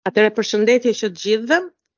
Atëre përshëndetje që të gjithëve.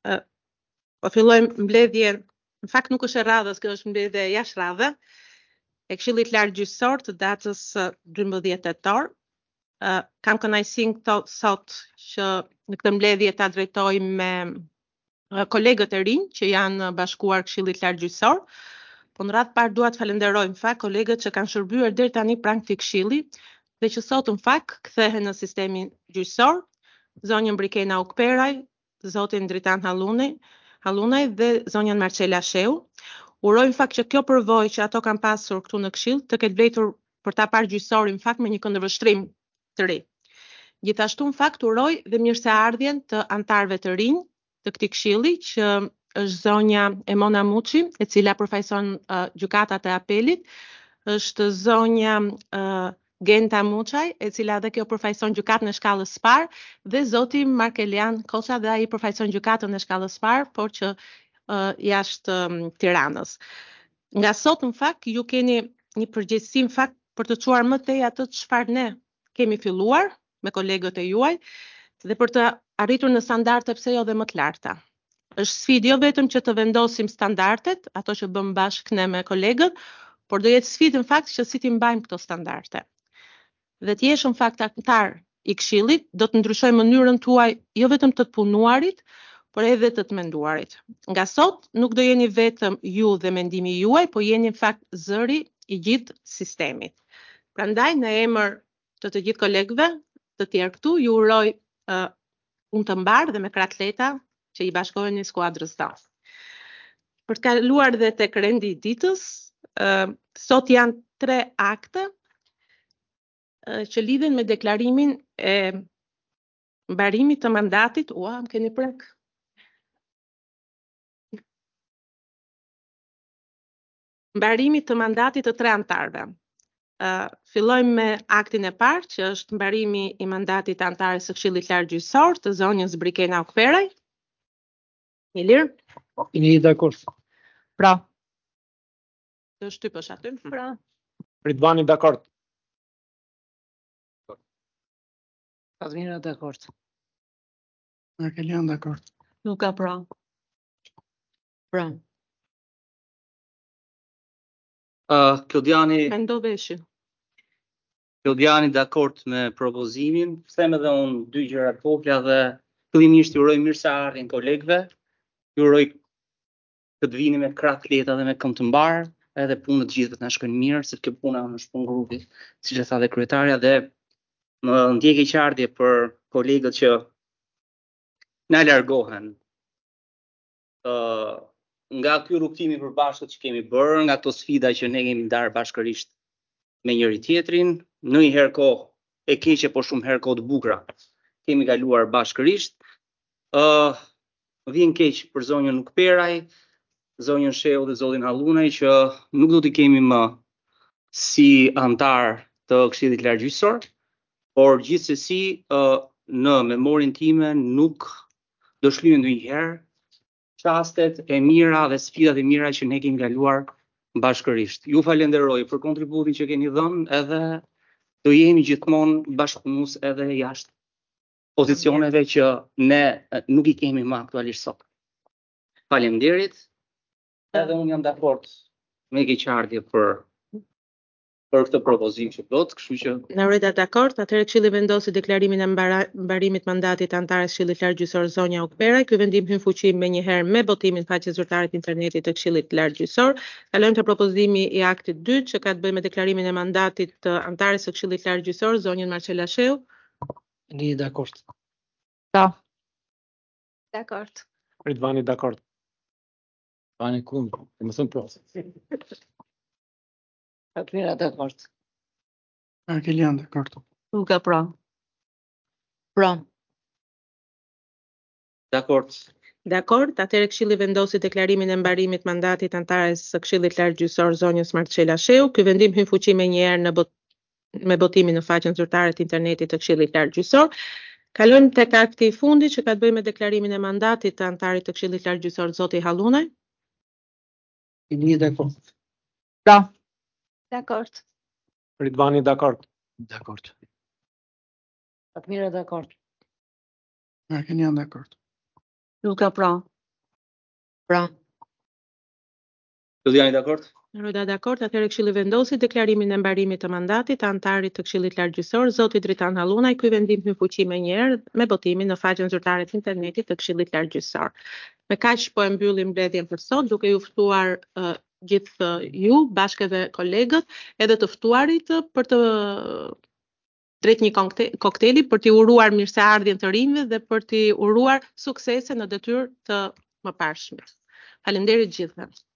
Po fillojmë mbledhjen, në fakt nuk është e radhës, kjo është mbledhje jashtë radhe e Këshillit Lartë Gjyqësor të datës 12 tetor. Kam kënaqësinë sot që në këtë mbledhje ta drejtoj me kolegët e rinj që janë bashkuar Këshillit Lartë Gjyqësor. Po në radhë parë dua të falenderoj në fakt kolegët që kanë shërbyer deri tani pranë këtij këshilli dhe që sot në fakt kthehen në sistemin gjyqësor. Zonjën Brikena Ukperaj, zotin Dritan Hallunaj dhe zonjën Marcela Sheu. Uroj në fakt që kjo përvojë që ato kanë pasur këtu në këshill të ketë vlerëtur për ta parë gjyqësorin në fakt me një këndvështrim të ri. Gjithashtu në fakt uroj dhe mirëseardhjen të antarëve të rinj të këtij këshilli që është zonja Emona Muçi, e cila përfaqëson gjykatat e apelit, është zonja Genta Muçaj, e cila dhe kjo përfaqëson gjykatën e shkallës së parë, dhe zoti Markelian Koça, dhe ai përfaqëson gjykatën e shkallës së parë, por që jashtë Tiranës. Nga sot në fakt ju keni një përgjegjësi në fakt për të çuar më tej atë çfarë ne kemi filluar me kolegët e juaj dhe për të arritur në standarde pse jo dhe më të larta. Është sfidë jo vetëm që të vendosim standardet, ato që bëm bashkë ne me kolegët, por do jetë sfidë në fakt që si ti mbajmë këto standarde. Dhe të jesh në fakt antar i këshillit, do të ndryshojë mënyrën tuaj jo vetëm të punuarit, por edhe të të menduarit. Nga sot nuk do jeni vetëm ju dhe mendimi juaj, po jeni në fakt zëri i gjithë sistemit. Prandaj në emër të gjithë kolegëve të tjerë këtu ju uroj punë të mbarë dhe me krah të lehta që i bashkoheni skuadrës tonë. Për të kaluar dhe tek rendi i ditës, sot janë 3 akte që lidhen me deklarimin e mbarimit të mandatit. Më keni prek. Mbarimit të mandatit të 3 antarëve. Fillojmë me aktin e parë, që është mbarimi i mandatit të antares së Këshillit Lartë Gjyqësor të zonjës Brikena Ukperaj. Ilir? Jeni dakord? Pra. Të shtypësh aty? Pra. Ridvani dakord? Kazmira dakord. Markelian dakord? Luka pra. Pra. Klodiani Mendo veshin. Klodiani dakord me propozimin. Them edhe unë 2 gjëra të vogla dhe fillimisht ju uroj mirëseardhjen kolegëve. Ju uroj të vini me krah të lehta dhe me këmbë të mbarë, edhe punët të gjithëve të na shkojnë mirë, se kjo puna është punë grupi, siç e tha dhe kryetarja, dhe më ndjej keqardhje për kolegët që na largohen nga ky rrugtimi i përbashkët që kemi bërë, nga ato sfida që ne kemi ndarë bashkërisht me njëri tjetrin, ndonjëherë kohë e keqe, por shumë herë kohë të bukura kemi kaluar bashkërisht. Vjen keq për zonjën Ukperaj, zonjën Sheu dhe zotin Hallunaj, që nuk do t'i kemi më si antar të Këshillit Lartë Gjyqësor, por gjithsesi në memorin time nuk do shlyhen ndonjëherë çastet e mira dhe sfidat e mira që ne kemi kaluar bashkërisht. Ju falenderoj për kontributin që keni dhënë, edhe do jemi gjithmonë bashkëpunues edhe jashtë pozicioneve që ne nuk i kemi më aktualisht sot. Faleminderit. Edhe unë jam dakord me keqardhje për këtë propozim që plot, kështu që Nareta dakord, atëherë Këshilli vendosi deklarimin e mbarimit mandatit të antares Këshillit Lartë Gjyqësor zonja Ukperaj. Ky vendim hyn fuqi menjëherë me botimin faqe zyrtare të internetit të Këshillit Lartë Gjyqësor. Kalojmë te propozimi i aktit 2 që ka të bëjë me deklarimin e mandatit të antares së Këshillit Lartë Gjyqësor zonjën Marcela Sheu. Jeni dakord? Po. Dakord. Ridvani dakord? Ridvani kundër, më thon po. Kazmira dakord. Markelian dakord? Luka pra. Pra. dakord. Dakord, atëherë Këshilli vendosi deklarimin e mbarimit mandatit antares së Këshillit Lartë Gjyqësor zonjës Marcela Sheu. Ky vendim hyn fuqi menjëherë me botimin në faqen zyrtare të internetit të Këshillit Lartë Gjyqësor. Kalojmë tek akti i fundit që ka të bëjë me deklarimin e mandatit të antarit të Këshillit Lartë Gjyqësor zoti Hallunaj. Jeni dakord? Pra. Dakord. Ridvani dakord? Dakord. Kazmira dakord. Keni janë dakord. Luka pra. Pra. Juliani dakord? Roda dakord, atëherë Këshilli vendosi deklarimin e mbarimit të mandatit të antarit të Këshillit Largjësor, zoti Dritan Hallunaj. Ky vendim hyn fuqi më njëherë me botimin në faqen zyrtare të internetit të Këshillit Largjësor. Me kaq po e mbyllim mbledhjen për sot, duke ju ftuar gjithë ju bashkë edhe kolegët, edhe të ftuarit për të drejt një kokteli për t'i uruar mirëseardhjen të rinjve dhe për t'i uruar suksese në detyrë të mëparshme. Faleminderit gjithëve.